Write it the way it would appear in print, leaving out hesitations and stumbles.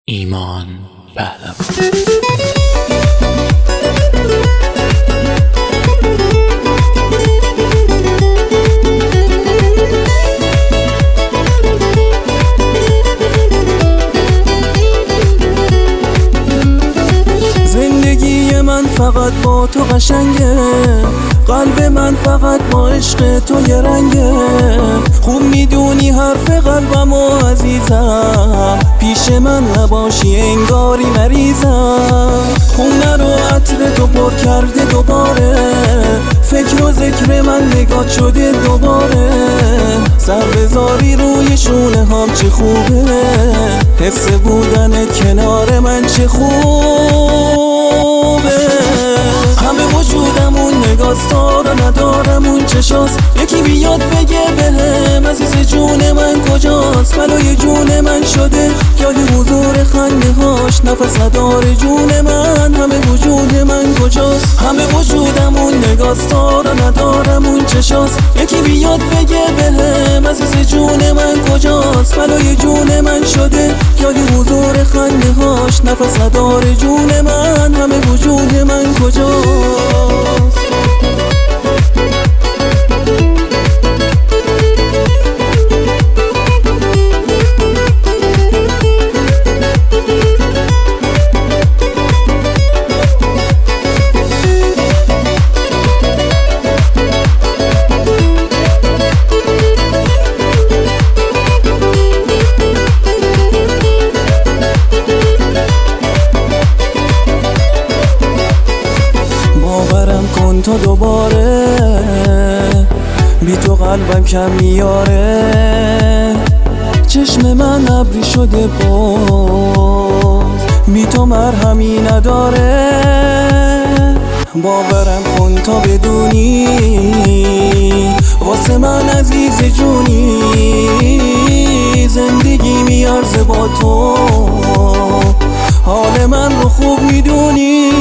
ایمان پهلوان. زندگی من فقط با تو قشنگه، قلب من فقط با عشق تو یه رنگه. خوب میدونی حرف قلبم و عزیزم، پیش من نباشی انگاری مریضم. خونه رو عطر تو پر کرده دوباره، فکر و ذکر من نگات شده دوباره. سر بذاری روی شونه هم چه خوبه، حس بودنت کنار من چه خوبه. همه وجودم اون نگاه‌ها رو ندارم اون چشاست، یکی بیاد بگه بهم عزیز جون من کجاست. بلای جون من شده یاد حضور خنده هاش، نفس نداره جون من. همه وجود من کجاست، همه وجودم اون نگاه‌ها رو ندارم اون چشاست، یکی بیاد بگه بهم عزیز جون من کجاست. بلای جون من شده یاد حضور خنده هاش، نفس نداره جون من. همه وجود من کجاست. باورم کن تا دوباره، بی تو قلبم کم میاره. چشم من ابری شده باز، بی تو مرهمی نداره. باورم کن تا بدونی واسه من عزیز جونی، زندگی میارزه با تو، حال من رو خوب میدونی.